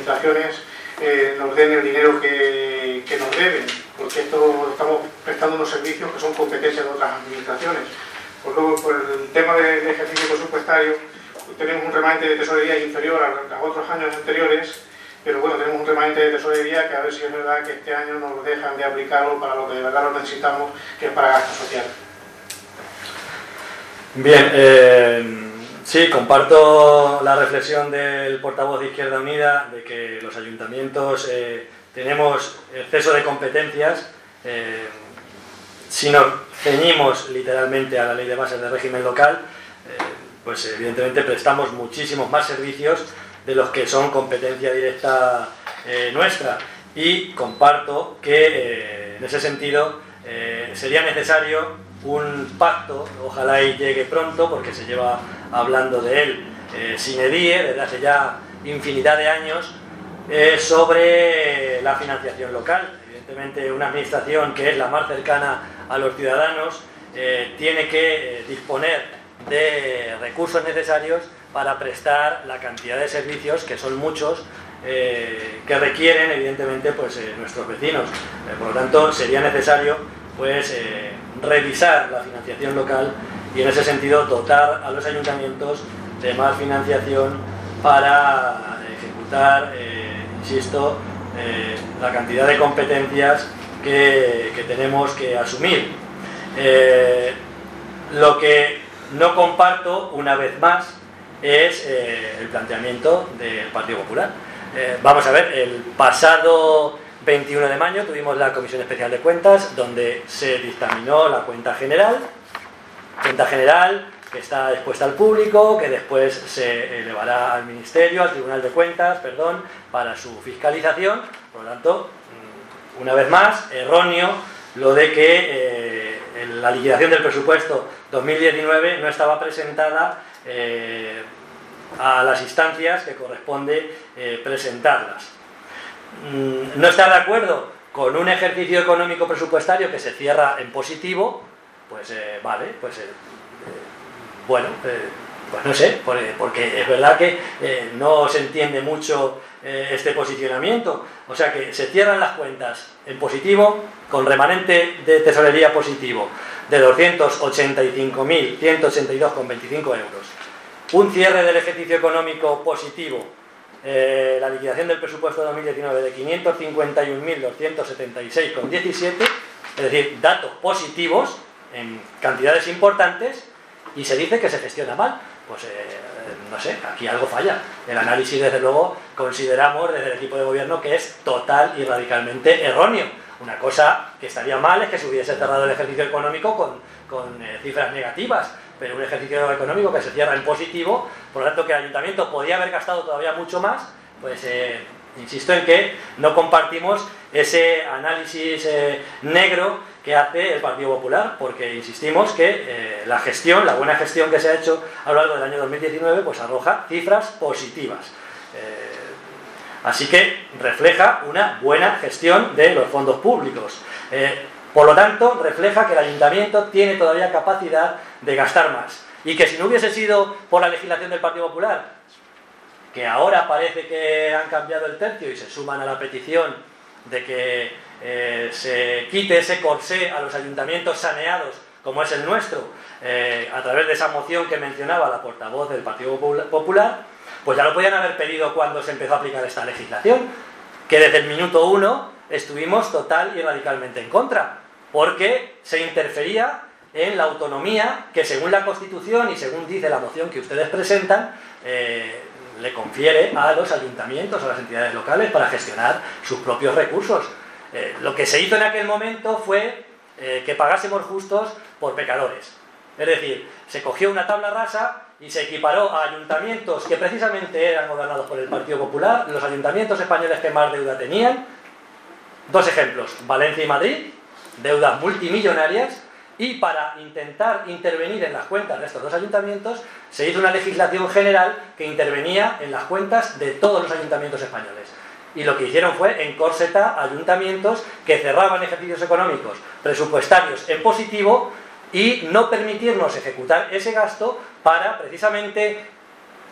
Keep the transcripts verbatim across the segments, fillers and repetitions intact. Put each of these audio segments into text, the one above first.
administraciones eh, nos den el dinero que, que nos deben, porque esto estamos prestando unos servicios que son competencia de otras administraciones. Por, luego, por el tema del ejercicio presupuestario, tenemos un remanente de tesorería inferior a, a otros años anteriores, pero bueno, tenemos un remanente de tesorería que a ver si es verdad que este año nos dejan de aplicarlo para lo que de verdad lo necesitamos, que es para gasto social. Bien, eh, sí, comparto la reflexión del portavoz de Izquierda Unida de que los ayuntamientos eh, tenemos exceso de competencias. Eh, si nos ceñimos literalmente a la ley de bases del régimen local, eh, pues evidentemente prestamos muchísimos más servicios de los que son competencia directa eh, nuestra, y comparto que eh, en ese sentido eh, sería necesario un pacto, ojalá y llegue pronto porque se lleva hablando de él eh, sine die desde hace ya infinidad de años, eh, sobre la financiación local. Evidentemente una administración que es la más cercana a los ciudadanos eh, tiene que eh, disponer de recursos necesarios para prestar la cantidad de servicios, que son muchos, eh, que requieren evidentemente pues, eh, nuestros vecinos. Eh, por lo tanto, sería necesario pues, eh, revisar la financiación local y en ese sentido dotar a los ayuntamientos de más financiación para ejecutar, eh, insisto, eh, la cantidad de competencias que, que tenemos que asumir. Eh, lo que no comparto, una vez más, es eh, el planteamiento del Partido Popular. Eh, vamos a ver, el pasado veintiuno de mayo tuvimos la Comisión Especial de Cuentas, donde se dictaminó la cuenta general, cuenta general que está expuesta al público, que después se elevará al Ministerio, al Tribunal de Cuentas, perdón, para su fiscalización. Por lo tanto, una vez más, erróneo lo de que eh, la liquidación del presupuesto dos mil diecinueve no estaba presentada eh, a las instancias que corresponde eh, presentarlas. Mm, no estar de acuerdo con un ejercicio económico presupuestario que se cierra en positivo, pues eh, vale, pues eh, eh, bueno, eh, pues no sé, porque es verdad que eh, no se entiende mucho eh, este posicionamiento. O sea que se cierran las cuentas en positivo, con remanente de tesorería positivo de doscientos ochenta y cinco mil ciento ochenta y dos coma veinticinco euros. Un cierre del ejercicio económico positivo, eh, la liquidación del presupuesto de dos mil diecinueve de quinientos cincuenta y un mil doscientos setenta y seis coma diecisiete, es decir, datos positivos en cantidades importantes, y se dice que se gestiona mal. Pues eh, no sé, aquí algo falla. El análisis, desde luego, consideramos desde el equipo de gobierno que es total y radicalmente erróneo. Una cosa que estaría mal es que se hubiese cerrado el ejercicio económico con, con eh, cifras negativas, pero un ejercicio económico que se cierra en positivo, por lo tanto que el ayuntamiento podía haber gastado todavía mucho más, pues eh, insisto en que no compartimos ese análisis eh, negro que hace el Partido Popular, porque insistimos que eh, la gestión, la buena gestión que se ha hecho a lo largo del año dos mil diecinueve, pues arroja cifras positivas. Eh, así que refleja una buena gestión de los fondos públicos. Eh, por lo tanto, refleja que el ayuntamiento tiene todavía capacidad de gastar más. Y que si no hubiese sido por la legislación del Partido Popular, que ahora parece que han cambiado el tercio y se suman a la petición de que eh, se quite ese corsé a los ayuntamientos saneados, como es el nuestro, eh, a través de esa moción que mencionaba la portavoz del Partido Popular, pues ya lo podían haber pedido cuando se empezó a aplicar esta legislación, que desde el minuto uno estuvimos total y radicalmente en contra, porque se interfería en la autonomía que, según la Constitución y según dice la moción que ustedes presentan, eh, le confiere a los ayuntamientos, a las entidades locales, para gestionar sus propios recursos. Eh, lo que se hizo en aquel momento fue eh, que pagásemos justos por pecadores. Es decir, se cogió una tabla rasa y se equiparó a ayuntamientos que precisamente eran gobernados por el Partido Popular, los ayuntamientos españoles que más deuda tenían. Dos ejemplos, Valencia y Madrid, deudas multimillonarias, y para intentar intervenir en las cuentas de estos dos ayuntamientos se hizo una legislación general que intervenía en las cuentas de todos los ayuntamientos españoles. Y lo que hicieron fue encorsetar ayuntamientos que cerraban ejercicios económicos presupuestarios en positivo y no permitirnos ejecutar ese gasto para precisamente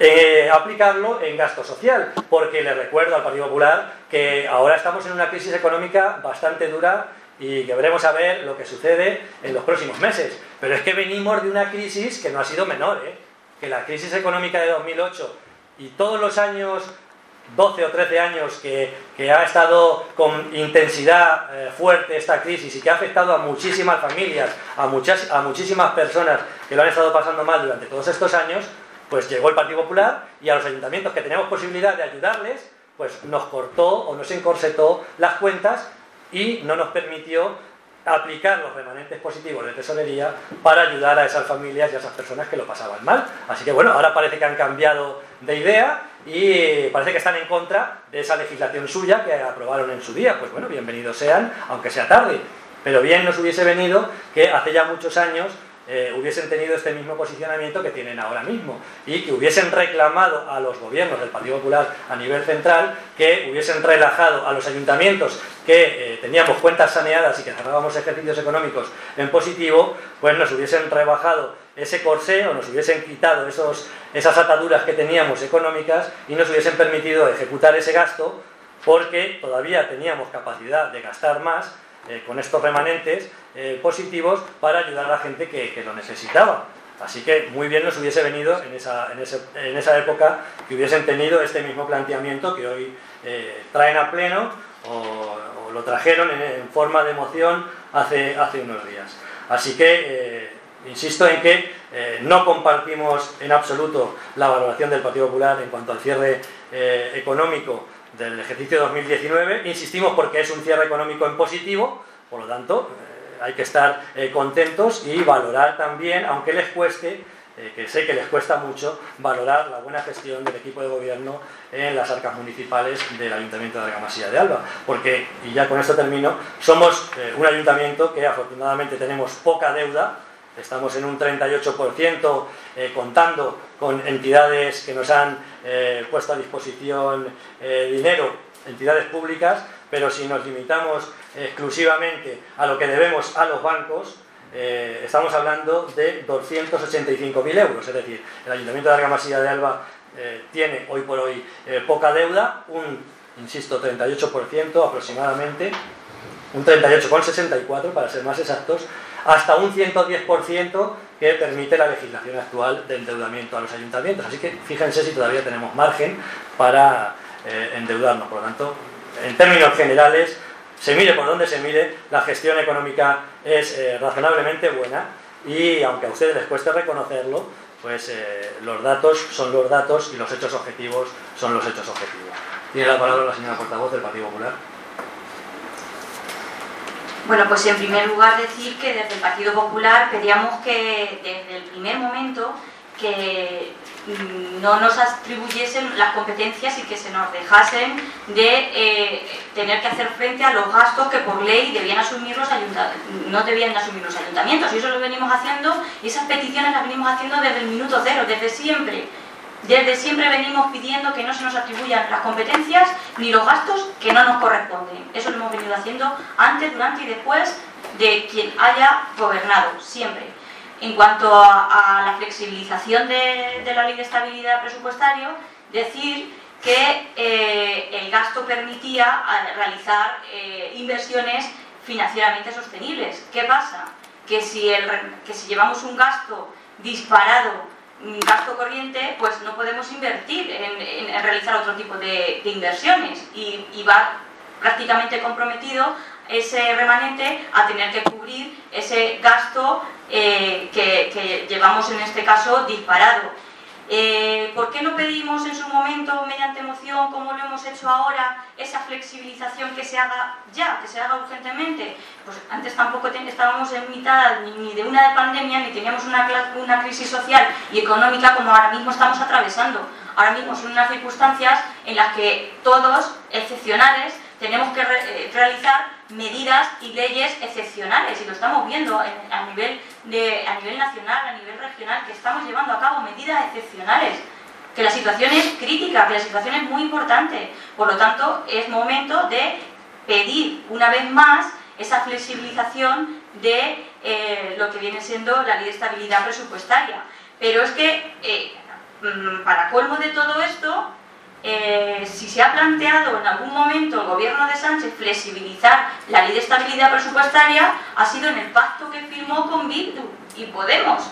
eh, aplicarlo en gasto social, porque le recuerdo al Partido Popular que ahora estamos en una crisis económica bastante dura y que veremos a ver lo que sucede en los próximos meses. Pero es que venimos de una crisis que no ha sido menor, ¿eh? Que la crisis económica de dos mil ocho y todos los años, doce o trece años que, que ha estado con intensidad eh, fuerte esta crisis y que ha afectado a muchísimas familias, a, muchas, a muchísimas personas que lo han estado pasando mal durante todos estos años, pues llegó el Partido Popular y a los ayuntamientos que teníamos posibilidad de ayudarles, pues nos cortó o nos encorsetó las cuentas y no nos permitió aplicar los remanentes positivos de tesorería para ayudar a esas familias y a esas personas que lo pasaban mal. Así que bueno, ahora parece que han cambiado de idea y parece que están en contra de esa legislación suya que aprobaron en su día. Pues bueno, bienvenidos sean, aunque sea tarde. Pero bien nos hubiese venido que hace ya muchos años eh, hubiesen tenido este mismo posicionamiento que tienen ahora mismo y que hubiesen reclamado a los gobiernos del Partido Popular a nivel central, que hubiesen relajado a los ayuntamientos que eh, teníamos cuentas saneadas y que cerrábamos ejercicios económicos en positivo, pues nos hubiesen rebajado ese corsé o nos hubiesen quitado esos, esas ataduras que teníamos económicas y nos hubiesen permitido ejecutar ese gasto, porque todavía teníamos capacidad de gastar más eh, con estos remanentes eh, positivos para ayudar a la gente que, que lo necesitaba. Así que muy bien nos hubiese venido en esa, en ese, en esa época que hubiesen tenido este mismo planteamiento que hoy eh, traen a pleno o, o lo trajeron en, en forma de moción hace, hace unos días. Así que eh, insisto en que eh, no compartimos en absoluto la valoración del Partido Popular en cuanto al cierre eh, económico del ejercicio dos mil diecinueve. Insistimos porque es un cierre económico en positivo, por lo tanto eh, hay que estar eh, contentos y valorar también, aunque les cueste, eh, que sé que les cuesta mucho, valorar la buena gestión del equipo de gobierno en las arcas municipales del Ayuntamiento de Argamasilla de Alba, porque, y ya con esto termino, somos eh, un ayuntamiento que afortunadamente tenemos poca deuda. Estamos en un treinta y ocho por ciento eh, contando con entidades que nos han eh, puesto a disposición eh, dinero, entidades públicas, pero si nos limitamos exclusivamente a lo que debemos a los bancos, eh, estamos hablando de doscientos ochenta y cinco mil euros. Es decir, el Ayuntamiento de Argamasilla de Alba eh, tiene hoy por hoy eh, poca deuda, un, insisto, treinta y ocho por ciento aproximadamente, un treinta y ocho coma sesenta y cuatro para ser más exactos, hasta un ciento diez por ciento que permite la legislación actual de endeudamiento a los ayuntamientos. Así que fíjense si todavía tenemos margen para eh, endeudarnos. Por lo tanto, en términos generales, se mire por donde se mire, la gestión económica es eh, razonablemente buena y aunque a ustedes les cueste reconocerlo, pues eh, los datos son los datos y los hechos objetivos son los hechos objetivos. Tiene la palabra la señora portavoz del Partido Popular. Bueno, pues en primer lugar decir que desde el Partido Popular pedíamos que desde el primer momento que no nos atribuyesen las competencias y que se nos dejasen de eh, tener que hacer frente a los gastos que por ley debían asumir los ayuntamientos, no debían asumir los ayuntamientos, y eso lo venimos haciendo, y esas peticiones las venimos haciendo desde el minuto cero, desde siempre. Desde siempre venimos pidiendo que no se nos atribuyan las competencias ni los gastos que no nos corresponden. Eso lo hemos venido haciendo antes, durante y después de quien haya gobernado, siempre. En cuanto a, a la flexibilización de, de la Ley de Estabilidad Presupuestaria, decir que eh, el gasto permitía realizar eh, inversiones financieramente sostenibles. ¿Qué pasa? Que si, el, que si llevamos un gasto disparado, gasto corriente, pues no podemos invertir en, en, en realizar otro tipo de, de inversiones y, y va prácticamente comprometido ese remanente a tener que cubrir ese gasto eh, que, que llevamos en este caso disparado. Eh, ¿Por qué no pedimos en su momento, mediante moción, como lo hemos hecho ahora, esa flexibilización que se haga ya, que se haga urgentemente? Pues antes tampoco estábamos en mitad ni de una de pandemia, ni teníamos una, una crisis social y económica como ahora mismo estamos atravesando. Ahora mismo son unas circunstancias en las que todos, excepcionales, tenemos que re realizar medidas y leyes excepcionales, y lo estamos viendo en, a, nivel de, a nivel nacional, a nivel regional, que estamos llevando a cabo medidas excepcionales, que la situación es crítica, que la situación es muy importante. Por lo tanto, es momento de pedir una vez más esa flexibilización de eh, lo que viene siendo la Ley de Estabilidad Presupuestaria. Pero es que eh, para colmo de todo esto, eh, si se ha planteado en algún momento el gobierno de Sánchez flexibilizar la ley de estabilidad presupuestaria, ha sido en el pacto que firmó con Bildu y Podemos.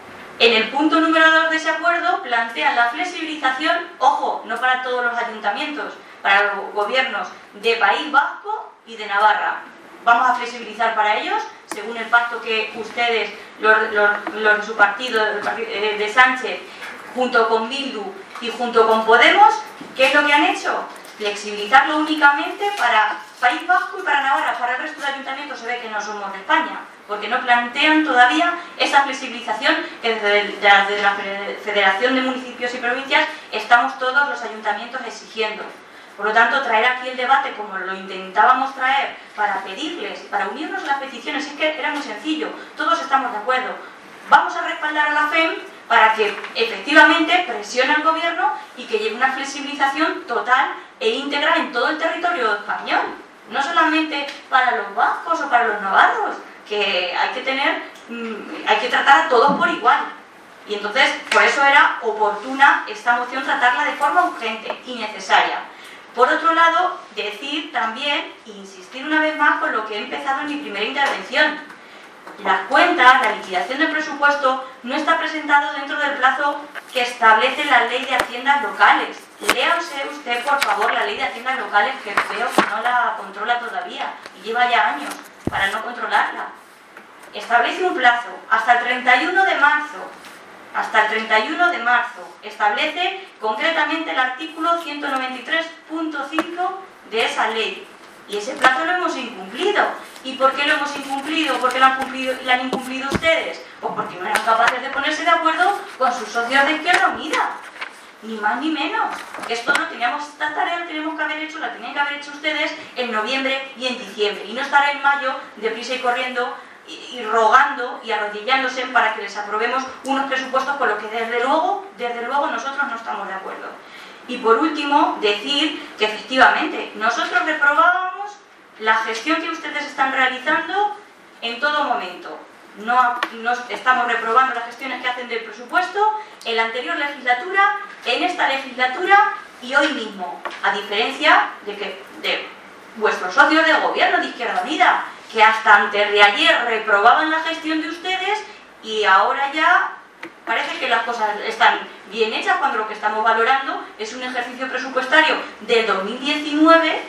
En el punto número dos de ese acuerdo plantean la flexibilización, ojo, no para todos los ayuntamientos, para los gobiernos de País Vasco y de Navarra. Vamos a flexibilizar para ellos, según el pacto que ustedes, los, los, los de su partido, de Sánchez, junto con Bildu y junto con Podemos, ¿qué es lo que han hecho? Flexibilizarlo únicamente para País Vasco y para Navarra. Para el resto de ayuntamientos se ve que no somos de España, porque no plantean todavía esa flexibilización que desde, el, desde la Federación de Municipios y Provincias estamos todos los ayuntamientos exigiendo. Por lo tanto, traer aquí el debate como lo intentábamos traer para pedirles, para unirnos a las peticiones, es que era muy sencillo, todos estamos de acuerdo. Vamos a respaldar a la F E M para que efectivamente presione al gobierno y que llegue una flexibilización total e íntegra en todo el territorio español. No solamente para los vascos o para los navarros, que hay que tener, hay que tratar a todos por igual. Y entonces, por eso era oportuna esta moción tratarla de forma urgente y necesaria. Por otro lado, decir también, insistir una vez más con lo que he empezado en mi primera intervención. Las cuentas, la liquidación del presupuesto, no está presentado dentro del plazo que establece la Ley de Haciendas Locales. Léase usted, por favor, la Ley de Haciendas Locales, que creo que no la controla todavía, y lleva ya años para no controlarla. Establece un plazo, hasta el treinta y uno de marzo, hasta el treinta y uno de marzo, establece concretamente el artículo ciento noventa y tres punto cinco de esa ley. Y ese plazo lo hemos incumplido. ¿Y por qué lo hemos incumplido? ¿Por qué lo han, cumplido, lo han incumplido ustedes? Pues porque no eran capaces de ponerse de acuerdo con sus socios de Izquierda Unida. Ni más ni menos. Esto no teníamos, esta tarea la teníamos que haber hecho, la tenían que haber hecho ustedes en noviembre y en diciembre. Y no estar en mayo deprisa y corriendo y, y rogando y arrodillándose para que les aprobemos unos presupuestos con los que desde luego, desde luego nosotros no estamos de acuerdo. Y por último, decir que efectivamente nosotros reprobábamos la gestión que ustedes están realizando en todo momento. No, no estamos reprobando las gestiones que hacen del presupuesto en la anterior legislatura, en esta legislatura y hoy mismo, a diferencia de que de vuestros socios del gobierno de Izquierda Unida, que hasta antes de ayer reprobaban la gestión de ustedes y ahora ya parece que las cosas están bien hechas, cuando lo que estamos valorando es un ejercicio presupuestario del dos mil diecinueve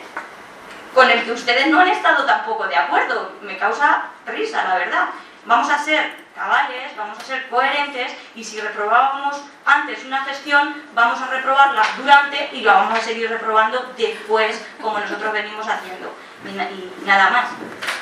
con el que ustedes no han estado tampoco de acuerdo. Me causa risa, la verdad. Vamos a ser cabales, vamos a ser coherentes, y si reprobábamos antes una gestión, vamos a reprobarla durante y lo vamos a seguir reprobando después, como nosotros venimos haciendo. Y, y nada más.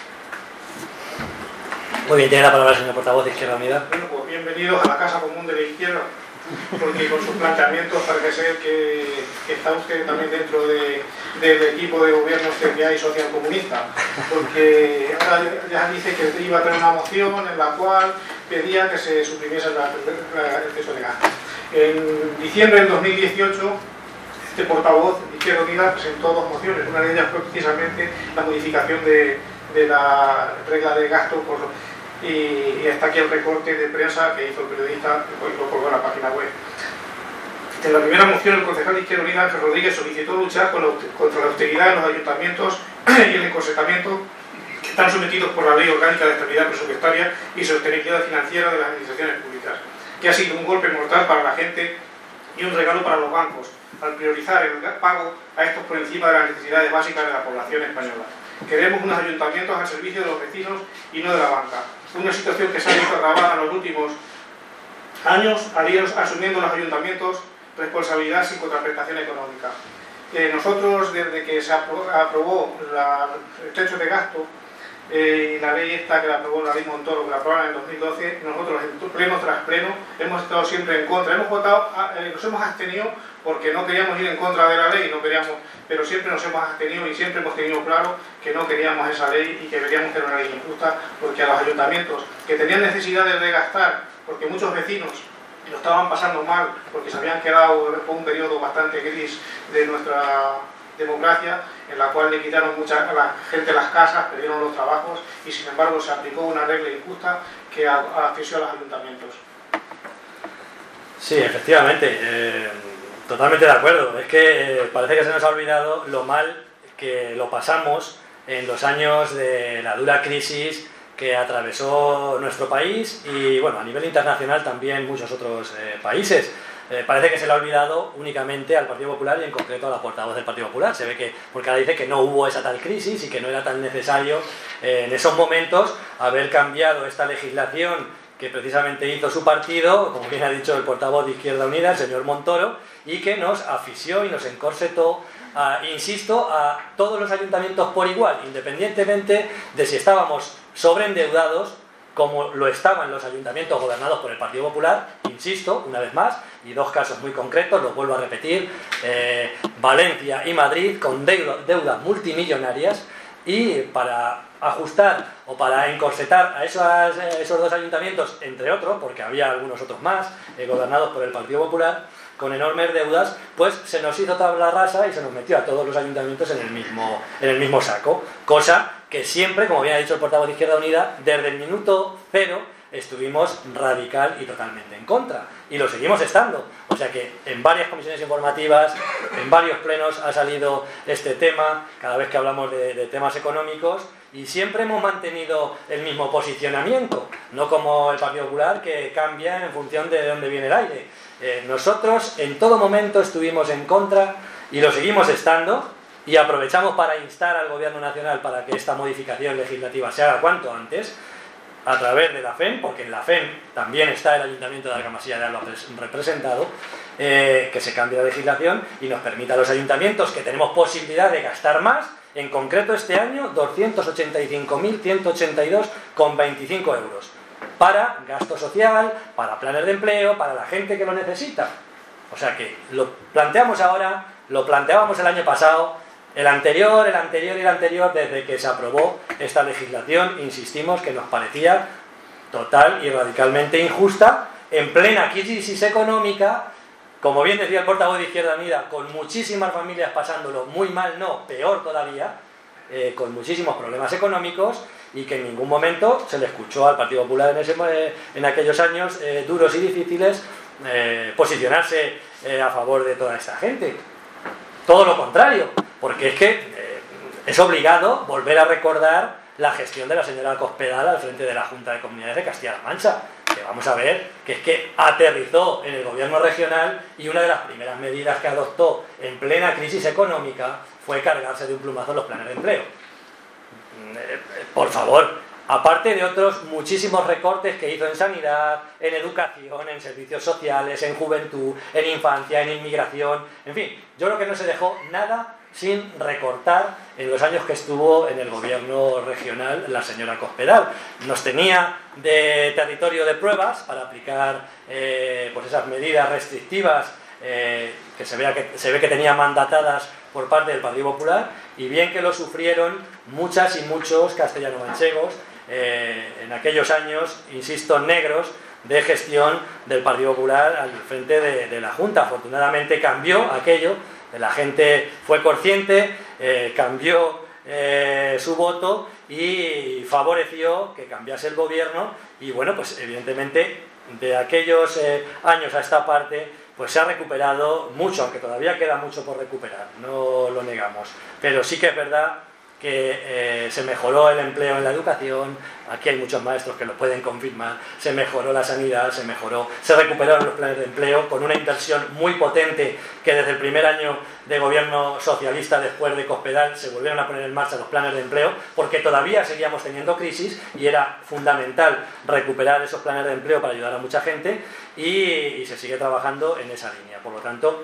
Muy bien, tiene la palabra el señor portavoz de Izquierda Unida. Bueno, pues bienvenidos a la Casa Común de la Izquierda, porque con sus planteamientos parece ser que, que está usted también dentro de, del equipo de gobierno que hay socialcomunista, porque ahora ya dice que iba a tener una moción en la cual pedía que se suprimiese la, la, el exceso de gasto. En diciembre del dos mil dieciocho, este portavoz de Izquierda Unida presentó dos mociones. Una de ellas fue precisamente la modificación de, de la regla de gasto por Y, y está aquí el recorte de prensa que hizo el periodista y lo colgó en la página web. En la primera moción, el concejal de Izquierda Unida, Ángel Rodríguez, solicitó luchar con la, contra la austeridad en los ayuntamientos y el encorsetamiento que están sometidos por la Ley Orgánica de Estabilidad Presupuestaria y Sostenibilidad Financiera de las Administraciones Públicas, que ha sido un golpe mortal para la gente y un regalo para los bancos, al priorizar el pago a estos por encima de las necesidades básicas de la población española. Queremos unos ayuntamientos al servicio de los vecinos y no de la banca. Una situación que se ha visto agravada en los últimos años, al ir asumiendo los ayuntamientos responsabilidad sin contraprestación económica. Eh, nosotros, desde que se aprobó la, el techo de gasto eh, y la ley esta que la aprobó la ley Montoro, que la aprobaron en el dos mil doce, nosotros en pleno tras pleno hemos estado siempre en contra. Hemos votado, eh, nos hemos abstenido porque no queríamos ir en contra de la ley, no queríamos, pero siempre nos hemos abstenido y siempre hemos tenido claro que no queríamos esa ley y que veríamos que era una ley injusta, porque a los ayuntamientos que tenían necesidades de gastar, porque muchos vecinos lo estaban pasando mal, porque se habían quedado por un periodo bastante gris de nuestra democracia, en la cual le quitaron mucha, a la gente las casas, perdieron los trabajos y sin embargo se aplicó una regla injusta que asfixió a los ayuntamientos. Sí, efectivamente, eh, totalmente de acuerdo. Es que eh, parece que se nos ha olvidado lo mal que lo pasamos en los años de la dura crisis que atravesó nuestro país y, bueno, a nivel internacional también muchos otros eh, países. Eh, parece que se le ha olvidado únicamente al Partido Popular y en concreto a la portavoz del Partido Popular. Se ve que, porque ahora dice que no hubo esa tal crisis y que no era tan necesario eh, en esos momentos haber cambiado esta legislación que precisamente hizo su partido, como bien ha dicho el portavoz de Izquierda Unida, el señor Montoro, y que nos asfixió y nos encorsetó, a, insisto, a todos los ayuntamientos por igual, independientemente de si estábamos sobreendeudados, como lo estaban los ayuntamientos gobernados por el Partido Popular, insisto, una vez más, y dos casos muy concretos, los vuelvo a repetir, eh, Valencia y Madrid, con deuda, deudas multimillonarias, y para ajustar o para encorsetar a esos, esos dos ayuntamientos, entre otros, porque había algunos otros más, eh, gobernados por el Partido Popular, con enormes deudas, pues se nos hizo tabla rasa y se nos metió a todos los ayuntamientos en el mismo, en el mismo saco, cosa que siempre, como bien ha dicho el portavoz de Izquierda Unida, desde el minuto cero estuvimos radical y totalmente en contra, y lo seguimos estando. O sea que en varias comisiones informativas, en varios plenos ha salido este tema, cada vez que hablamos de, de temas económicos, y siempre hemos mantenido el mismo posicionamiento, no como el Partido Popular, que cambia en función de dónde viene el aire. Eh, nosotros en todo momento estuvimos en contra y lo seguimos estando, y aprovechamos para instar al Gobierno Nacional para que esta modificación legislativa se haga cuanto antes, a través de la F E M, porque en la F E M también está el Ayuntamiento de Argamasilla de Alba representado, eh, que se cambie la legislación y nos permita a los ayuntamientos, que tenemos posibilidad de gastar más, en concreto este año doscientos ochenta y cinco mil ciento ochenta y dos coma veinticinco euros, para gasto social, para planes de empleo, para la gente que lo necesita. O sea que lo planteamos ahora, lo planteábamos el año pasado, el anterior, el anterior y el anterior, desde que se aprobó esta legislación, insistimos que nos parecía total y radicalmente injusta, en plena crisis económica, como bien decía el portavoz de Izquierda Unida, con muchísimas familias pasándolo muy mal, no, peor todavía, eh, con muchísimos problemas económicos, y que en ningún momento se le escuchó al Partido Popular en, ese, eh, en aquellos años eh, duros y difíciles eh, posicionarse eh, a favor de toda esta gente. Todo lo contrario, porque es que eh, es obligado volver a recordar la gestión de la señora Cospedal al frente de la Junta de Comunidades de Castilla-La Mancha, que vamos a ver que es que aterrizó en el gobierno regional, y una de las primeras medidas que adoptó en plena crisis económica fue cargarse de un plumazo los planes de empleo. Eh, por favor, aparte de otros muchísimos recortes que hizo en sanidad, en educación, en servicios sociales, en juventud, en infancia, en inmigración, en fin, yo creo que no se dejó nada sin recortar en los años que estuvo en el gobierno regional la señora Cospedal. Nos tenía de territorio de pruebas para aplicar eh, pues esas medidas restrictivas eh, que, se vea que se ve que tenía mandatadas por parte del Partido Popular, y bien que lo sufrieron muchas y muchos castellano-manchegos eh, en aquellos años, insisto, negros, de gestión del Partido Popular al frente de, de la Junta. Afortunadamente cambió aquello, la gente fue consciente, eh, cambió eh, su voto y favoreció que cambiase el gobierno, y bueno, pues evidentemente de aquellos eh, años a esta parte pues se ha recuperado mucho, aunque todavía queda mucho por recuperar, no lo negamos, pero sí que es verdad que eh, se mejoró el empleo en la educación, aquí hay muchos maestros que lo pueden confirmar, se mejoró la sanidad, se mejoró, se recuperaron los planes de empleo con una inversión muy potente, que desde el primer año de gobierno socialista después de Cospedal se volvieron a poner en marcha los planes de empleo, porque todavía seguíamos teniendo crisis y era fundamental recuperar esos planes de empleo para ayudar a mucha gente, y, y se sigue trabajando en esa línea. Por lo tanto,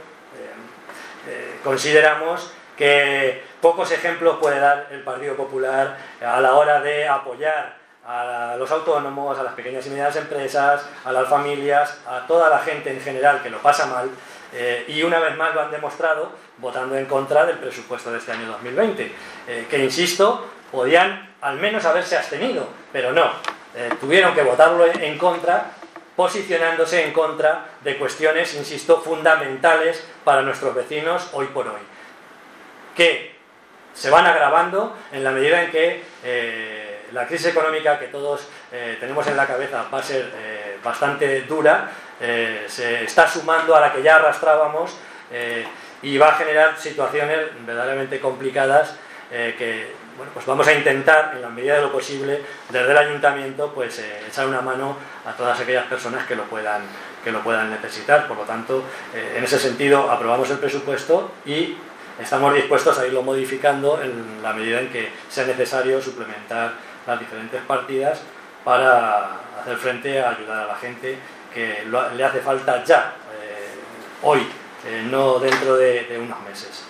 eh, eh, consideramos que pocos ejemplos puede dar el Partido Popular a la hora de apoyar a los autónomos, a las pequeñas y medianas empresas, a las familias, a toda la gente en general que lo pasa mal, eh, y una vez más lo han demostrado votando en contra del presupuesto de este año dos mil veinte, eh, que insisto, podían al menos haberse abstenido, pero no, eh, tuvieron que votarlo en contra, posicionándose en contra de cuestiones, insisto, fundamentales para nuestros vecinos hoy por hoy, que se van agravando en la medida en que eh, la crisis económica que todos eh, tenemos en la cabeza va a ser eh, bastante dura, eh, se está sumando a la que ya arrastrábamos eh, y va a generar situaciones verdaderamente complicadas eh, que bueno, pues vamos a intentar, en la medida de lo posible, desde el ayuntamiento, pues eh, echar una mano a todas aquellas personas que lo puedan, que lo puedan necesitar. Por lo tanto, eh, en ese sentido, aprobamos el presupuesto y estamos dispuestos a irlo modificando en la medida en que sea necesario suplementar las diferentes partidas para hacer frente a ayudar a la gente que lo, le hace falta ya, eh, hoy, eh, no dentro de, de unos meses.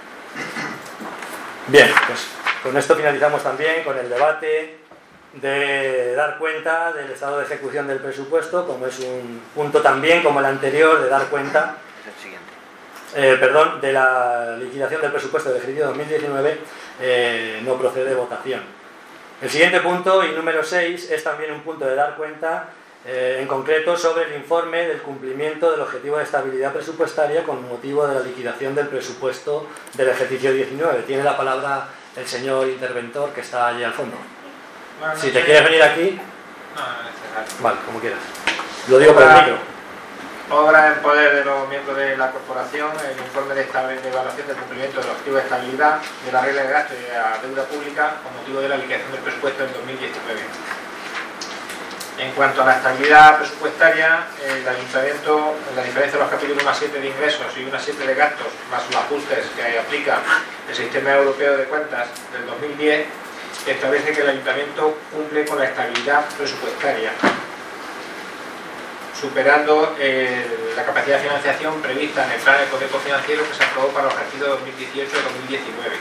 Bien, pues con esto finalizamos también con el debate de dar cuenta del estado de ejecución del presupuesto, como es un punto también como el anterior de dar cuenta Es el siguiente. eh, perdón, de la liquidación del presupuesto del ejercicio dos mil diecinueve, eh, no procede votación. El siguiente punto, y número seis, es también un punto de dar cuenta eh, en concreto sobre el informe del cumplimiento del objetivo de estabilidad presupuestaria con motivo de la liquidación del presupuesto del ejercicio diecinueve. Tiene la palabra el señor interventor que está allí al fondo. Bueno, no si te sé. quieres venir aquí, No, no es necesario. vale, como quieras. Lo digo por el micro. Obra en poder de los miembros de la corporación, el informe de, estabil- de evaluación del cumplimiento del objetivo de estabilidad de la regla de gasto y de la deuda pública con motivo de la liquidación del presupuesto del dos mil diecinueve. En cuanto a la estabilidad presupuestaria, el ayuntamiento, la diferencia de los capítulos uno a siete de ingresos y uno a siete de gastos, más los ajustes que aplica el sistema europeo de cuentas del dos mil diez, establece que el ayuntamiento cumple con la estabilidad presupuestaria, superando eh, la capacidad de financiación prevista en el plan económico financiero que se aprobó para los ejercicios dos mil dieciocho y dos mil diecinueve.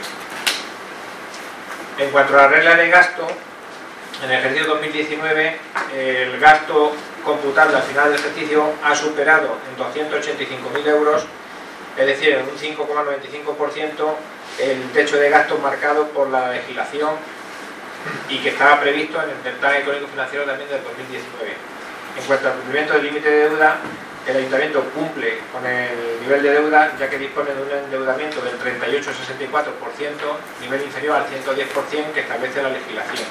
En cuanto a la regla de gasto, en el ejercicio dos mil diecinueve el gasto computable al final del ejercicio ha superado en doscientos ochenta y cinco mil euros, es decir, en un cinco coma noventa y cinco por ciento el techo de gasto marcado por la legislación y que estaba previsto en el plan económico financiero también del dos mil diecinueve. En cuanto al cumplimiento del límite de deuda, el ayuntamiento cumple con el nivel de deuda, ya que dispone de un endeudamiento del treinta y ocho coma sesenta y cuatro por ciento, nivel inferior al ciento diez por ciento que establece la legislación.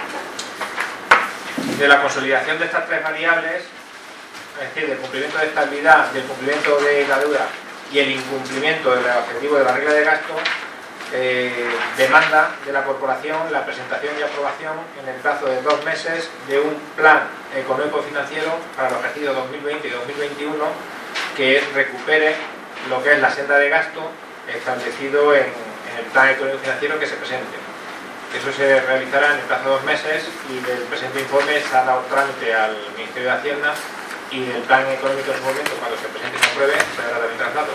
De la consolidación de estas tres variables, es decir, del cumplimiento de estabilidad, del cumplimiento de la deuda y el incumplimiento del objetivo de la regla de gasto, eh, demanda de la corporación la presentación y aprobación en el plazo de dos meses de un plan económico-financiero para los ejercicios dos mil veinte y dos mil veintiuno que recupere lo que es la senda de gasto establecido en, en el plan económico-financiero que se presente. Eso se realizará en el plazo de dos meses y del presente informe se ha dado trámite al Ministerio de Hacienda y del plan económico en su momento, cuando se presente y se apruebe, se dará también traslado.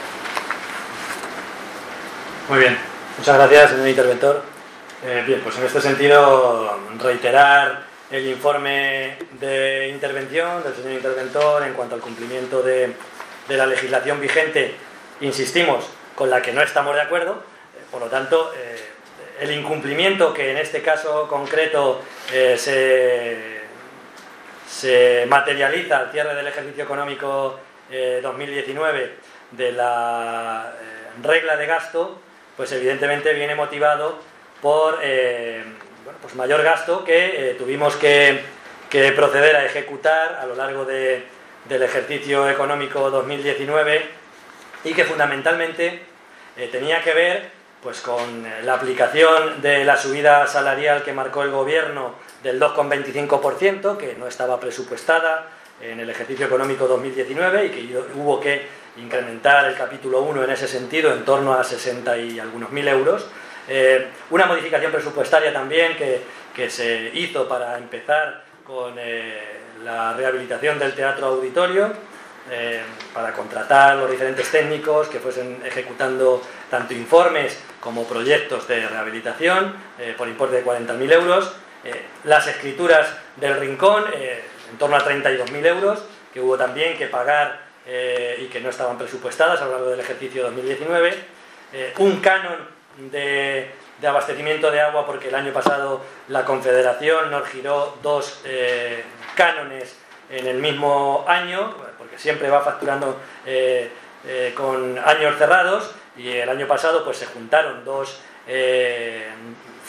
Muy bien, muchas gracias, señor interventor. Eh, bien, pues en este sentido, reiterar el informe de intervención del señor interventor en cuanto al cumplimiento de, de la legislación vigente, insistimos, con la que no estamos de acuerdo, eh, por lo tanto, eh, el incumplimiento que en este caso concreto eh, se, se materializa al cierre del ejercicio económico eh, dos mil diecinueve de la eh, regla de gasto, pues evidentemente viene motivado por eh, bueno, pues mayor gasto que eh, tuvimos que, que proceder a ejecutar a lo largo de, del ejercicio económico dos mil diecinueve y que fundamentalmente eh, tenía que ver pues con la aplicación de la subida salarial que marcó el gobierno del dos coma veinticinco por ciento, que no estaba presupuestada en el ejercicio económico dos mil diecinueve y que hubo que incrementar el capítulo uno en ese sentido en torno a sesenta y algunos mil euros. Eh, una modificación presupuestaria también que, que se hizo para empezar con eh, la rehabilitación del teatro auditorio, eh, para contratar los diferentes técnicos que fuesen ejecutando tanto informes como proyectos de rehabilitación eh, por importe de cuarenta mil euros. Eh, las escrituras del Rincón eh, en torno a treinta y dos mil euros que hubo también que pagar eh, y que no estaban presupuestadas a lo largo del ejercicio dos mil diecinueve. Eh, un canon de, de abastecimiento de agua porque el año pasado la Confederación nos giró dos eh, cánones en el mismo año, porque siempre va facturando eh, eh, con años cerrados, y el año pasado pues se juntaron dos eh,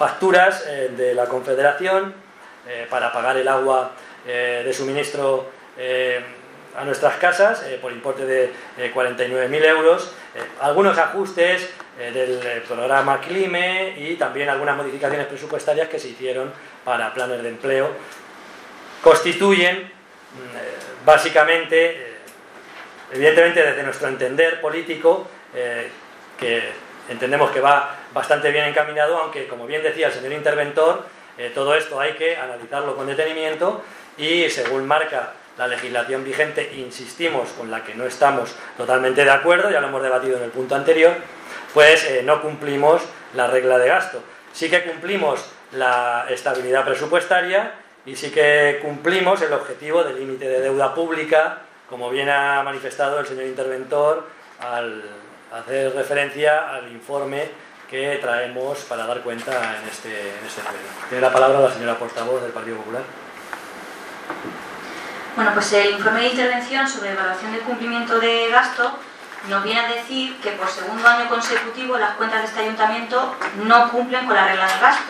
facturas eh, de la Confederación eh, para pagar el agua eh, de suministro eh, a nuestras casas eh, por importe de eh, cuarenta y nueve mil euros, eh, algunos ajustes eh, del eh, programa CLIME y también algunas modificaciones presupuestarias que se hicieron para planes de empleo, constituyen eh, básicamente, eh, evidentemente desde nuestro entender político, eh, que entendemos que va bastante bien encaminado, aunque como bien decía el señor interventor, eh, todo esto hay que analizarlo con detenimiento y según marca la legislación vigente, insistimos, con la que no estamos totalmente de acuerdo, ya lo hemos debatido en el punto anterior, pues eh, no cumplimos la regla de gasto. Sí que cumplimos la estabilidad presupuestaria y sí que cumplimos el objetivo del límite de deuda pública, como bien ha manifestado el señor interventor al hacer referencia al informe que traemos para dar cuenta en este, en este pleno. Tiene la palabra la señora portavoz del Partido Popular. Bueno, pues el informe de intervención sobre evaluación del cumplimiento de gasto nos viene a decir que por segundo año consecutivo las cuentas de este ayuntamiento no cumplen con la regla del gasto.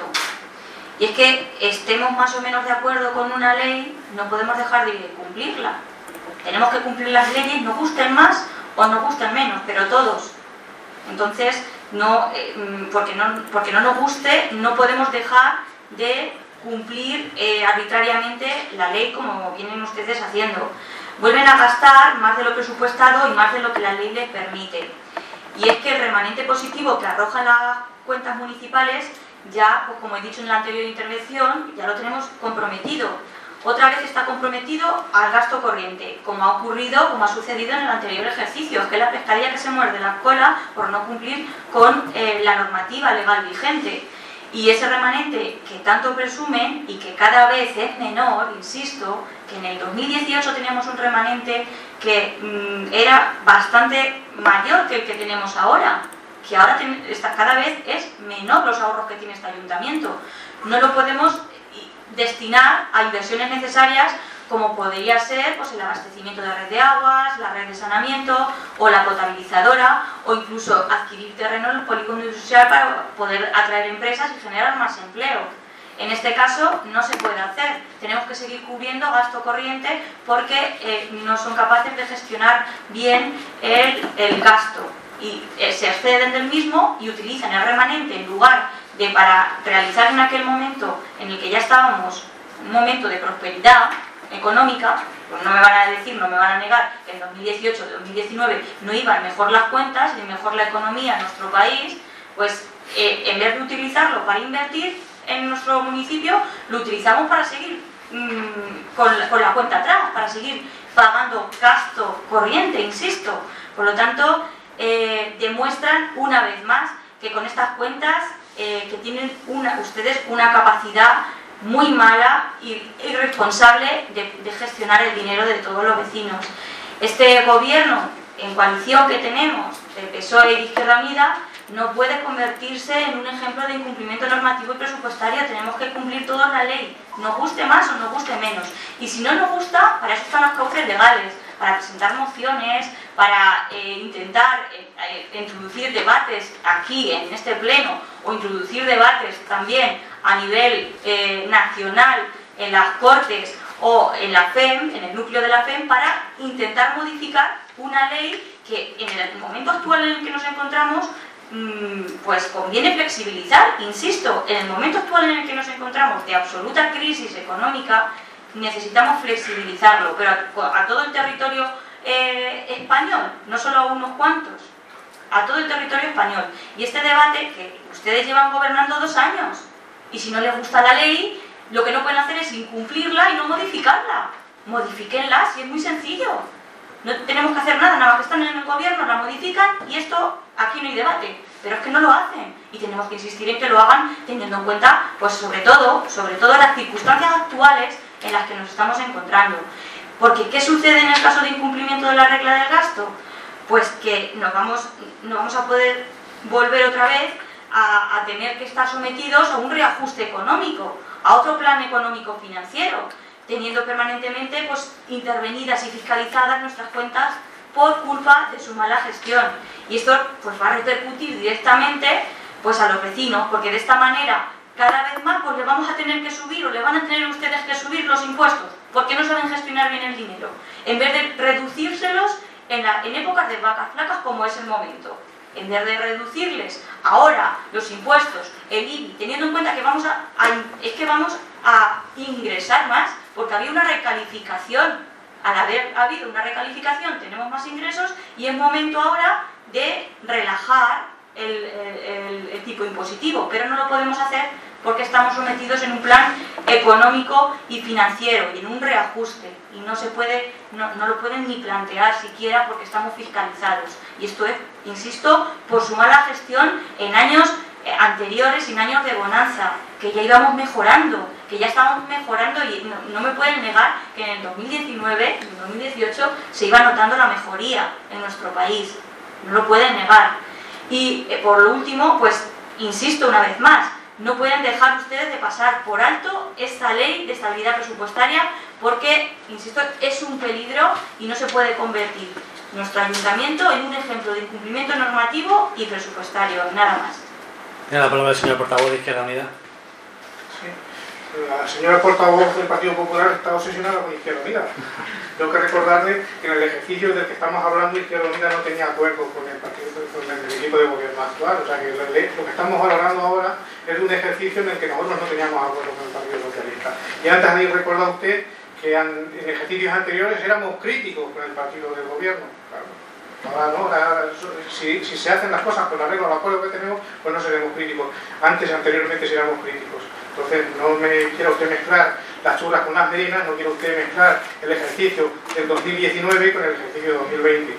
Y es que estemos más o menos de acuerdo con una ley, no podemos dejar de cumplirla. Tenemos que cumplir las leyes, nos gusten más o nos gusten menos, pero todos. Entonces, no, eh, porque no, porque no nos guste, no podemos dejar de cumplir eh, arbitrariamente la ley como vienen ustedes haciendo. Vuelven a gastar más de lo presupuestado y más de lo que la ley les permite. Y es que el remanente positivo que arrojan las cuentas municipales ya, pues como he dicho en la anterior intervención, ya lo tenemos comprometido. Otra vez está comprometido al gasto corriente, como ha ocurrido, como ha sucedido en el anterior ejercicio, que es la pescadilla que se muerde la cola por no cumplir con eh, la normativa legal vigente. Y ese remanente que tanto presumen y que cada vez es menor, insisto, que en el dos mil dieciocho teníamos un remanente que mmm, era bastante mayor que el que tenemos ahora, que ahora ten, está, cada vez es menor los ahorros que tiene este ayuntamiento. No lo podemos destinar a inversiones necesarias como podría ser pues, el abastecimiento de red de aguas, la red de saneamiento o la potabilizadora o incluso adquirir terreno en el polígono industrial para poder atraer empresas y generar más empleo. En este caso no se puede hacer, tenemos que seguir cubriendo gasto corriente porque eh, no son capaces de gestionar bien el, el gasto y eh, se exceden del mismo y utilizan el remanente en lugar de para realizar en aquel momento en el que ya estábamos, un momento de prosperidad económica, pues no me van a decir, no me van a negar que en dos mil dieciocho, dos mil diecinueve no iban mejor las cuentas ni mejor la economía en nuestro país, pues eh, en vez de utilizarlo para invertir en nuestro municipio, lo utilizamos para seguir mmm, con, la, con la cuenta atrás, para seguir pagando gasto corriente, insisto. Por lo tanto, eh, demuestran una vez más que con estas cuentas eh, que tienen una, ustedes una capacidad muy mala y irresponsable de, de gestionar el dinero de todos los vecinos. Este gobierno, en coalición que tenemos, del P S O E y de Izquierda Unida, no puede convertirse en un ejemplo de incumplimiento normativo y presupuestario. Tenemos que cumplir toda la ley, nos guste más o nos guste menos. Y si no nos gusta, para eso están los cauces legales, para presentar mociones, para eh, intentar eh, eh, introducir debates aquí en este pleno o introducir debates también a nivel eh, nacional en las Cortes o en la F E M, en el núcleo de la F E M, para intentar modificar una ley que en el momento actual en el que nos encontramos mmm, pues conviene flexibilizar. Insisto, en el momento actual en el que nos encontramos de absoluta crisis económica necesitamos flexibilizarlo, pero a, a todo el territorio eh, español, no solo a unos cuantos, a todo el territorio español. Y este debate, que ustedes llevan gobernando dos años, y si no les gusta la ley, lo que no pueden hacer es incumplirla y no modificarla. Modifíquenla, si es muy sencillo. No tenemos que hacer nada, nada más que están en el gobierno, la modifican y esto, aquí no hay debate. Pero es que no lo hacen y tenemos que insistir en que lo hagan teniendo en cuenta, pues sobre todo, sobre todo las circunstancias actuales en las que nos estamos encontrando. Porque ¿qué sucede en el caso de incumplimiento de la regla del gasto? Pues que nos vamos, no vamos a poder volver otra vez a, a tener que estar sometidos a un reajuste económico, a otro plan económico financiero, teniendo permanentemente pues, intervenidas y fiscalizadas nuestras cuentas por culpa de su mala gestión. Y esto pues, va a repercutir directamente pues, a los vecinos, porque de esta manera cada vez más pues le vamos a tener que subir o le van a tener ustedes que subir los impuestos porque no saben gestionar bien el dinero, en vez de reducírselos en, la, en épocas de vacas flacas como es el momento. En vez de reducirles ahora los impuestos, el I B I, teniendo en cuenta que vamos a, a, es que vamos a ingresar más, porque había una recalificación, al haber habido una recalificación tenemos más ingresos y es momento ahora de relajar el, el, el tipo impositivo, pero no lo podemos hacer porque estamos sometidos en un plan económico y financiero y en un reajuste y no se puede, no, no lo pueden ni plantear siquiera porque estamos fiscalizados y esto es, insisto, por su mala gestión en años anteriores, en años de bonanza, que ya íbamos mejorando, que ya estábamos mejorando y no, no me pueden negar que en el dos mil diecinueve, en el dos mil dieciocho se iba notando la mejoría en nuestro país, no lo pueden negar. Y eh, por lo último, pues insisto una vez más, no pueden dejar ustedes de pasar por alto esta ley de estabilidad presupuestaria porque, insisto, es un peligro y no se puede convertir nuestro ayuntamiento en un ejemplo de incumplimiento normativo y presupuestario, nada más. Tiene la palabra el señor portavoz de Izquierda Unida. Sí. La señora portavoz del Partido Popular está obsesionada con Izquierda Unida. Tengo que recordarle que en el ejercicio del que estamos hablando Izquierda Unida no tenía acuerdo con el partido, con el equipo de gobierno actual. O sea que lo que estamos valorando ahora es un ejercicio en el que nosotros no teníamos acuerdo con el Partido Socialista. Y antes habéis recordado usted que en ejercicios anteriores éramos críticos con el partido del gobierno. Claro. Ahora no, ahora, si, si se hacen las cosas con arreglo al acuerdo que tenemos, pues no seremos críticos. Antes, anteriormente, sí éramos críticos. Entonces, no me quiera usted mezclar las churras con las merinas, no quiera usted mezclar el ejercicio del dos mil diecinueve con el ejercicio del dos mil veinte.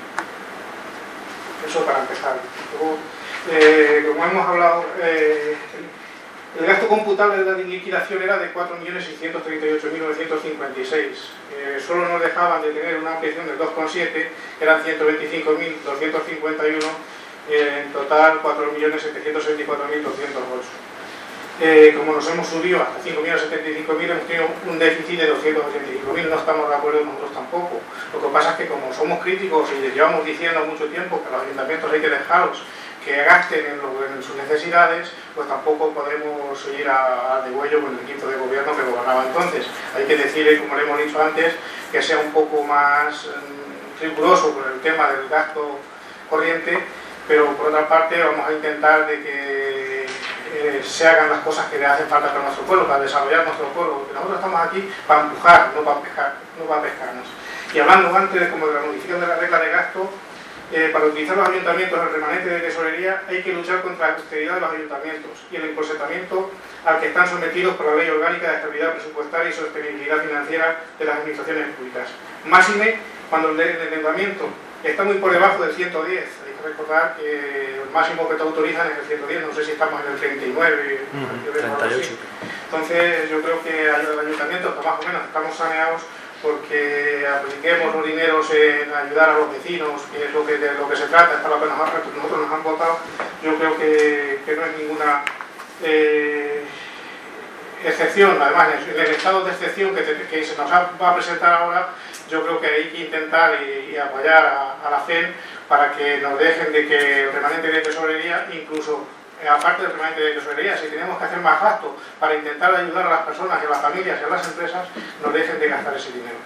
Eso para empezar. Luego, eh, como hemos hablado, eh, el gasto computable de la liquidación era de cuatro millones seiscientos treinta y ocho mil novecientos cincuenta y seis. Eh, solo nos dejaban de tener una ampliación del dos coma siete, que eran ciento veinticinco mil doscientos cincuenta y uno, eh, en total cuatro millones setecientos setenta y cuatro mil doscientos ocho. Eh, como nos hemos subido hasta cinco millones setenta y cinco mil, hemos tenido un déficit de doscientos ochenta y cinco mil, no estamos de acuerdo nosotros tampoco. Lo que pasa es que como somos críticos y les llevamos diciendo mucho tiempo que a los ayuntamientos hay que dejarlos que gasten en, lo, en sus necesidades, pues tampoco podemos ir a, a degüello con el equipo de gobierno que gobernaba entonces. Hay que decirle, como le hemos dicho antes, que sea un poco más um, riguroso con el tema del gasto corriente, pero por otra parte vamos a intentar de que eh, se hagan las cosas que le hacen falta para nuestro pueblo, para desarrollar nuestro pueblo, porque nosotros estamos aquí para empujar, no para pescar, no para pescarnos. Y hablando antes de, como de la modificación de la regla de gasto, Eh, para utilizar los ayuntamientos el remanente de tesorería hay que luchar contra la austeridad de los ayuntamientos y el encorsetamiento al que están sometidos por la Ley Orgánica de Estabilidad Presupuestaria y Sostenibilidad Financiera de las Administraciones Públicas. Máxime cuando el endeudamiento está muy por debajo del ciento diez. Hay que recordar que el máximo que te autorizan es el ciento diez, no sé si estamos en el treinta y nueve, mm, treinta y ocho. Entonces yo creo que hay ayuntamientos que más o menos estamos saneados porque apliquemos los dineros en ayudar a los vecinos, que es lo que, de lo que se trata, es para lo que nos han, nosotros nos han votado. Yo creo que, que no es ninguna eh, excepción, además en el estado de excepción que, te, que se nos va a presentar ahora, yo creo que hay que intentar y, y apoyar a, a la F E N para que nos dejen de que el remanente de tesorería, incluso aparte del remanente de tesorería, si tenemos que hacer más gasto para intentar ayudar a las personas, a las familias y a las empresas, nos dejen de gastar ese dinero.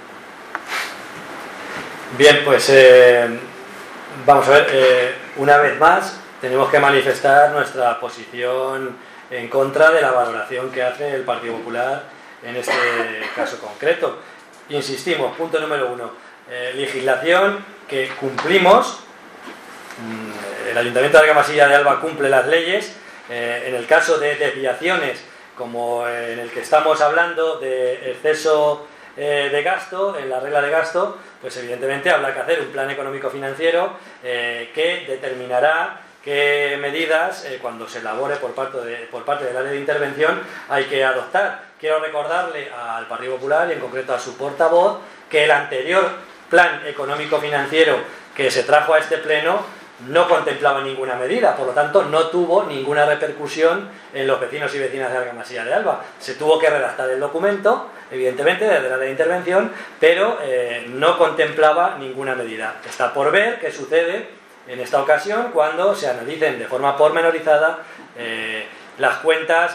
Bien, pues eh, vamos a ver, eh, una vez más tenemos que manifestar nuestra posición en contra de la valoración que hace el Partido Popular en este caso concreto. Insistimos, punto número uno, eh, legislación que cumplimos. El Ayuntamiento de Argamasilla de Alba cumple las leyes. Eh, en el caso de desviaciones, como en el que estamos hablando de exceso eh, de gasto, en la regla de gasto, pues evidentemente habrá que hacer un plan económico-financiero eh, que determinará qué medidas, eh, cuando se elabore por parte, de, por parte del área de intervención, hay que adoptar. Quiero recordarle al Partido Popular y en concreto a su portavoz que el anterior plan económico-financiero que se trajo a este pleno no contemplaba ninguna medida, por lo tanto no tuvo ninguna repercusión en los vecinos y vecinas de Argamasilla de Alba. Se tuvo que redactar el documento, evidentemente, desde la ley de intervención, pero eh, no contemplaba ninguna medida. Está por ver qué sucede en esta ocasión cuando se analicen de forma pormenorizada eh, las cuentas eh,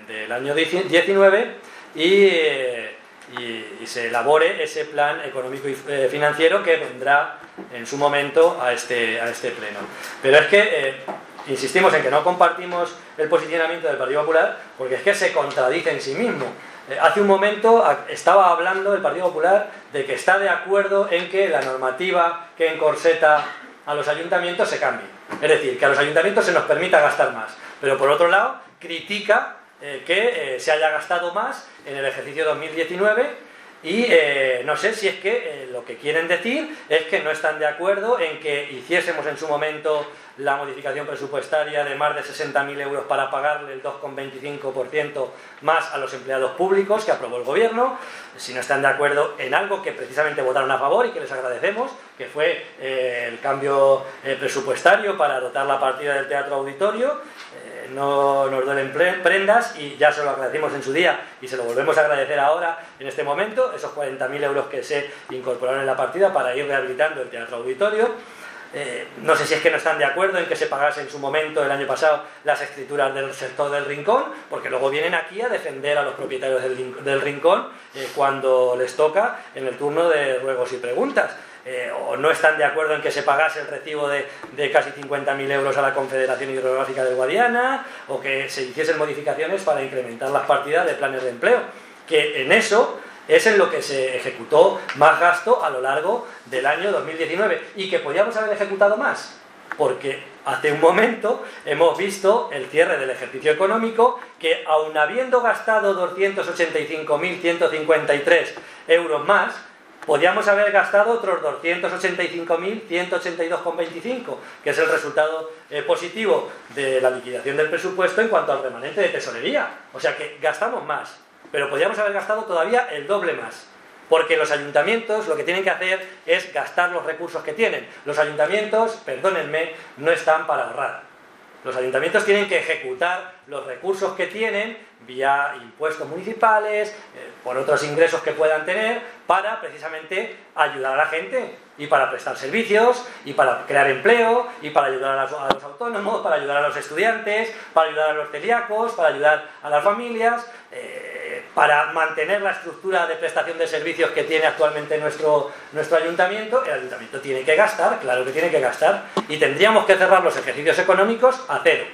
del año diecinueve y, eh, y, y se elabore ese plan económico y eh, financiero que vendrá en su momento a este, a este pleno. Pero es que eh, insistimos en que no compartimos el posicionamiento del Partido Popular porque es que se contradice en sí mismo. Eh, hace un momento estaba hablando el Partido Popular de que está de acuerdo en que la normativa que encorseta a los ayuntamientos se cambie. Es decir, que a los ayuntamientos se nos permita gastar más. Pero por otro lado, critica eh, que eh, se haya gastado más en el ejercicio dos mil diecinueve y eh, no sé si es que eh, lo que quieren decir es que no están de acuerdo en que hiciésemos en su momento la modificación presupuestaria de más de sesenta mil euros para pagarle el dos coma veinticinco por ciento más a los empleados públicos que aprobó el gobierno, si no están de acuerdo en algo que precisamente votaron a favor y que les agradecemos, que fue eh, el cambio eh, presupuestario para dotar la partida del Teatro Auditorio. Eh, no nos duelen prendas y ya se lo agradecimos en su día y se lo volvemos a agradecer ahora en este momento, esos cuarenta mil euros que se incorporaron en la partida para ir rehabilitando el Teatro Auditorio. Eh, no sé si es que no están de acuerdo en que se pagase en su momento, el año pasado, las escrituras del sector del Rincón, porque luego vienen aquí a defender a los propietarios del, del Rincón eh, cuando les toca en el turno de ruegos y preguntas. Eh, o no están de acuerdo en que se pagase el recibo de, de casi cincuenta mil euros a la Confederación Hidrográfica del Guadiana, o que se hiciesen modificaciones para incrementar las partidas de planes de empleo, que en eso es en lo que se ejecutó más gasto a lo largo del año dos mil diecinueve y que podíamos haber ejecutado más, porque hace un momento hemos visto el cierre del ejercicio económico que, aun habiendo gastado doscientos ochenta y cinco mil ciento cincuenta y tres euros más, podíamos haber gastado otros doscientos ochenta y cinco mil ciento ochenta y dos coma veinticinco, que es el resultado eh, positivo de la liquidación del presupuesto en cuanto al remanente de tesorería. O sea que gastamos más, pero podríamos haber gastado todavía el doble más, porque los ayuntamientos lo que tienen que hacer es gastar los recursos que tienen. Los ayuntamientos, perdónenme, no están para ahorrar. Los ayuntamientos tienen que ejecutar los recursos que tienen vía impuestos municipales, eh, por otros ingresos que puedan tener, para precisamente ayudar a la gente y para prestar servicios y para crear empleo y para ayudar a los, a los autónomos, para ayudar a los estudiantes, para ayudar a los celíacos, para ayudar a las familias, eh, para mantener la estructura de prestación de servicios que tiene actualmente nuestro, nuestro ayuntamiento. El ayuntamiento tiene que gastar, claro que tiene que gastar, y tendríamos que cerrar los ejercicios económicos a cero.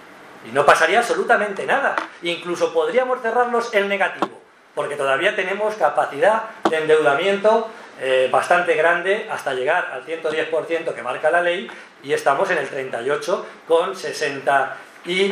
Y no pasaría absolutamente nada. Incluso podríamos cerrarlos en negativo, porque todavía tenemos capacidad de endeudamiento eh, bastante grande hasta llegar al ciento diez por ciento que marca la ley, y estamos en el treinta y ocho coma sesenta y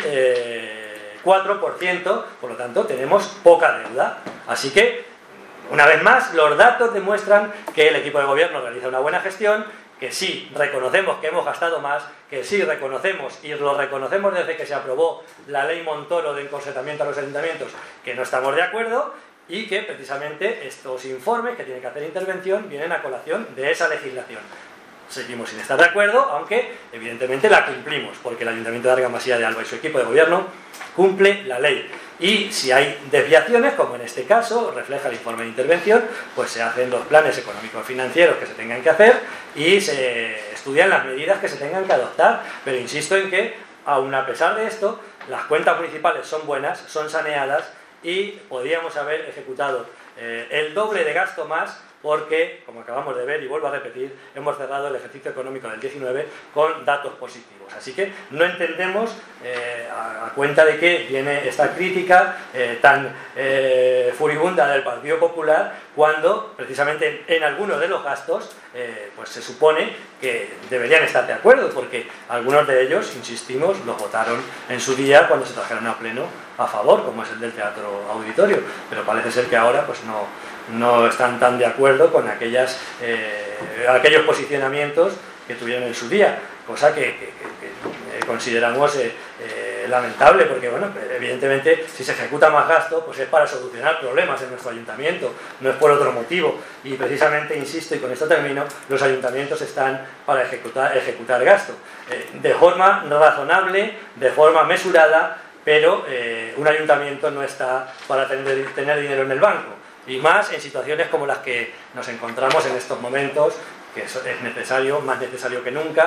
cuatro por ciento, por lo tanto tenemos poca deuda. Así que, una vez más, los datos demuestran que el equipo de gobierno realiza una buena gestión, que sí reconocemos que hemos gastado más, que sí reconocemos, y lo reconocemos desde que se aprobó la ley Montoro de encorsetamiento a los ayuntamientos, que no estamos de acuerdo, y que precisamente estos informes que tienen que hacer intervención vienen a colación de esa legislación. Seguimos sin estar de acuerdo, aunque evidentemente la cumplimos, porque el Ayuntamiento de Argamasilla de Alba y su equipo de gobierno cumple la ley. Y si hay desviaciones, como en este caso refleja el informe de intervención, pues se hacen los planes económicos financieros que se tengan que hacer y se estudian las medidas que se tengan que adoptar. Pero insisto en que, aun a pesar de esto, las cuentas municipales son buenas, son saneadas, y podríamos haber ejecutado eh, el doble de gasto más, porque, como acabamos de ver y vuelvo a repetir, hemos cerrado el ejercicio económico del diecinueve con datos positivos. Así que no entendemos, eh, a, a cuenta de que viene esta crítica eh, tan eh, furibunda del Partido Popular, cuando precisamente en, en algunos de los gastos eh, pues se supone que deberían estar de acuerdo, porque algunos de ellos, insistimos, los votaron en su día cuando se trajeron a pleno a favor, como es el del Teatro Auditorio, pero parece ser que ahora pues no, no están tan de acuerdo con aquellas, eh, aquellos posicionamientos que tuvieron en su día, cosa que, que, que, que consideramos eh, eh, lamentable, porque bueno, evidentemente si se ejecuta más gasto, pues es para solucionar problemas en nuestro ayuntamiento, no es por otro motivo, y precisamente, insisto, y con esto termino, los ayuntamientos están para ejecutar, ejecutar gasto, eh, de forma razonable, de forma mesurada, pero eh, un ayuntamiento no está para tener, tener dinero en el banco, y más en situaciones como las que nos encontramos en estos momentos, que es necesario, más necesario que nunca,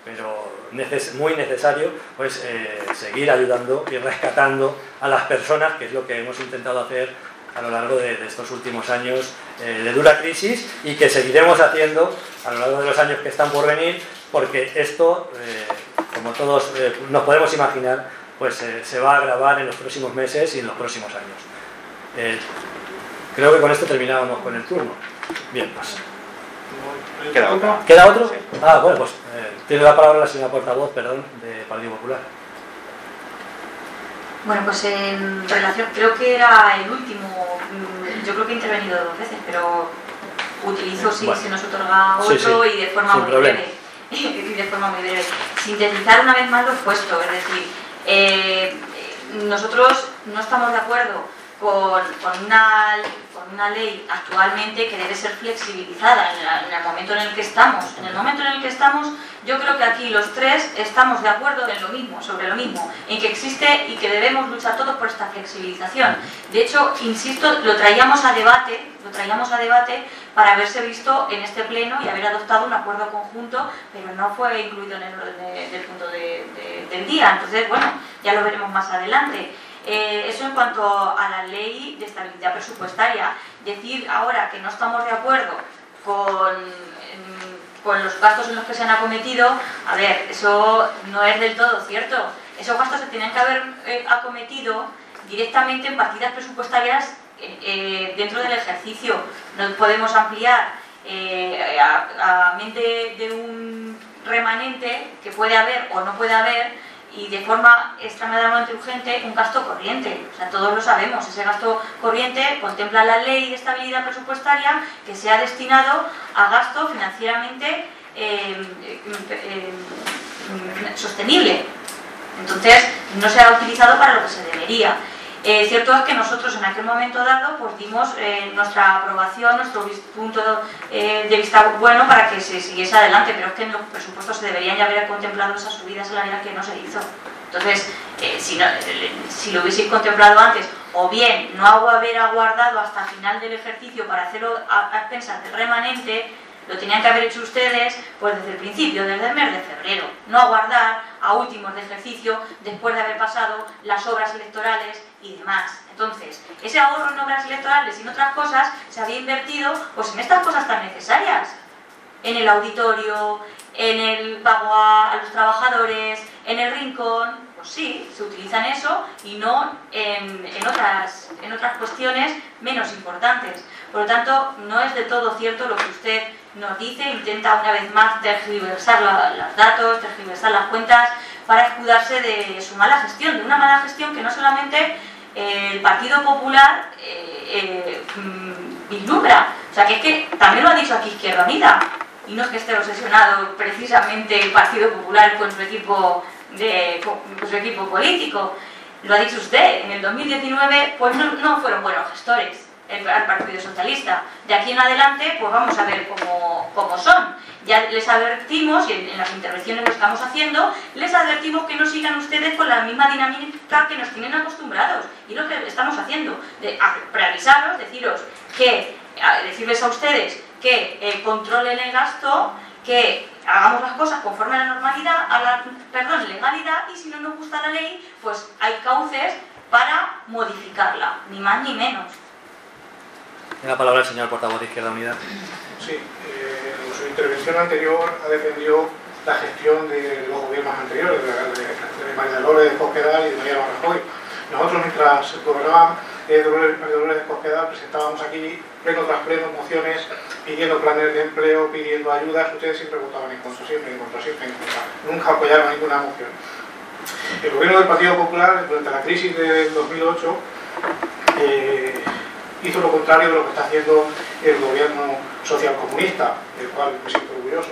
pero neces muy necesario, pues eh, seguir ayudando y rescatando a las personas, que es lo que hemos intentado hacer a lo largo de, de estos últimos años eh, de dura crisis, y que seguiremos haciendo a lo largo de los años que están por venir, porque esto, eh, como todos eh, nos podemos imaginar, pues eh, se va a agravar en los próximos meses y en los próximos años. Eh, creo que con esto terminábamos con el turno. Bien, pues. ¿Queda otro? ¿Queda otro? Sí. Ah, bueno, pues eh, tiene la palabra la señora portavoz, perdón, de Partido Popular. Bueno, pues en relación, creo que era el último, yo creo que he intervenido dos veces, pero utilizo si bueno. se nos otorga otro, sí, sí. y de forma Sin muy problema. breve. y de forma muy breve. Sintetizar una vez más lo expuesto, es decir, eh, nosotros no estamos de acuerdo con, con, una, con una ley actualmente que debe ser flexibilizada en, la, en el momento en el que estamos. En el momento en el que estamos, yo creo que aquí los tres estamos de acuerdo en lo mismo, sobre lo mismo, en que existe y que debemos luchar todos por esta flexibilización. De hecho, insisto, lo traíamos a debate, lo traíamos a debate para haberse visto en este pleno y haber adoptado un acuerdo conjunto, pero no fue incluido en el orden de, del punto de, de, del día. Entonces, bueno, ya lo veremos más adelante. Eh, eso en cuanto a la ley de estabilidad presupuestaria. Decir ahora que no estamos de acuerdo con, en, con los gastos en los que se han acometido, a ver, eso no es del todo cierto. Esos gastos se tienen que haber eh, acometido directamente en partidas presupuestarias eh, eh, dentro del ejercicio. No podemos ampliar eh, a, a mente de un remanente que puede haber o no puede haber, y de forma extremadamente urgente, un gasto corriente. O sea, todos lo sabemos, ese gasto corriente contempla la ley de estabilidad presupuestaria que se ha destinado a gasto financieramente eh, eh, eh, sostenible. Entonces, no se ha utilizado para lo que se debería. Eh, cierto es que nosotros en aquel momento dado pues dimos eh, nuestra aprobación, nuestro punto eh, de vista bueno para que se siguiese adelante, pero es que en los presupuestos se deberían ya haber contemplado esas subidas salariales que no se hizo. Entonces, eh, si, no, eh, si lo hubiese contemplado antes, o bien no haber aguardado hasta el final del ejercicio para hacerlo a, a expensas del remanente, lo tenían que haber hecho ustedes pues desde el principio, desde el mes de febrero, no aguardar a últimos de ejercicio después de haber pasado las obras electorales y demás. Entonces, ese ahorro en obras electorales y en otras cosas se había invertido pues en estas cosas tan necesarias, en el auditorio, en el pago a, a los trabajadores, en el rincón. Pues sí, se utiliza en eso y no en, en, otras, en otras cuestiones menos importantes. Por lo tanto, no es de todo cierto lo que usted nos dice, intenta una vez más tergiversar la, los datos, tergiversar las cuentas para escudarse de su mala gestión, de una mala gestión que no solamente eh, el Partido Popular eh, eh, vislumbra, o sea que es que también lo ha dicho aquí Izquierda Unida, y no es que esté obsesionado precisamente el Partido Popular con su equipo, de, con su equipo político, lo ha dicho usted, en el dos mil diecinueve pues no, no fueron buenos gestores al Partido Socialista. De aquí en adelante, pues vamos a ver cómo, cómo son. Ya les advertimos, y en, en las intervenciones lo estamos haciendo, les advertimos que no sigan ustedes con la misma dinámica que nos tienen acostumbrados. Y lo que estamos haciendo, de a, preavisaros, deciros que, a, decirles a ustedes que eh, controlen el gasto, que hagamos las cosas conforme a la normalidad, a la, perdón, legalidad, y si no nos gusta la ley, pues hay cauces para modificarla, ni más ni menos. Tiene la palabra el señor portavoz de Izquierda Unida. Sí, eh, en su intervención anterior ha defendido la gestión de los gobiernos anteriores, de, de, de María Dolores de Cospedal y de Mariano Rajoy. Nosotros, mientras gobernaban eh, Dolores, María Dolores de Cospedal, presentábamos aquí pleno tras pleno mociones pidiendo planes de empleo, pidiendo ayudas. Ustedes siempre votaban en contra, siempre en contra, siempre en contra. Nunca apoyaron ninguna moción. El gobierno del Partido Popular, durante la crisis del dos mil ocho, eh, hizo lo contrario de lo que está haciendo el gobierno socialcomunista, del cual me siento orgulloso.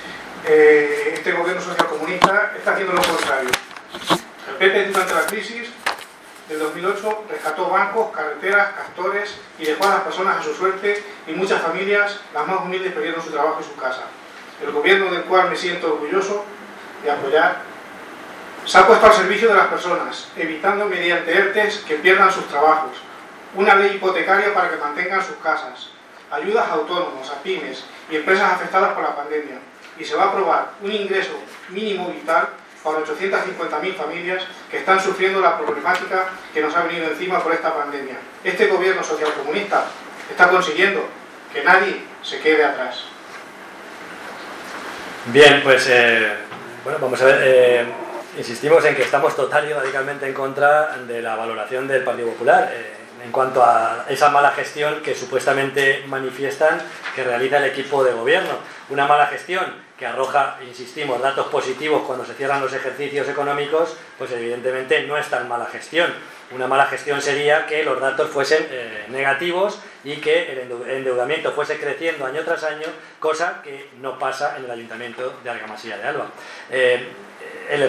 Eh, este gobierno socialcomunista está haciendo lo contrario. El P P durante la crisis del dos mil ocho rescató bancos, carreteras, castores y dejó a las personas a su suerte, y muchas familias, las más humildes, perdieron su trabajo y su casa. El gobierno del cual me siento orgulloso de apoyar se ha puesto al servicio de las personas, evitando mediante ERTES que pierdan sus trabajos, una ley hipotecaria para que mantengan sus casas, ayudas a autónomos, a pymes y empresas afectadas por la pandemia, y se va a aprobar un ingreso mínimo vital para ochocientas cincuenta mil familias que están sufriendo la problemática que nos ha venido encima por esta pandemia. Este gobierno socialcomunista está consiguiendo que nadie se quede atrás. Bien, pues eh, bueno, vamos a ver, eh, insistimos en que estamos total y radicalmente en contra de la valoración del Partido Popular eh, en cuanto a esa mala gestión que supuestamente manifiestan que realiza el equipo de gobierno. Una mala gestión que arroja, insistimos, datos positivos cuando se cierran los ejercicios económicos, pues evidentemente no es tan mala gestión. Una mala gestión sería que los datos fuesen eh, negativos y que el endeudamiento fuese creciendo año tras año, cosa que no pasa en el Ayuntamiento de Argamasilla de Alba. Eh, el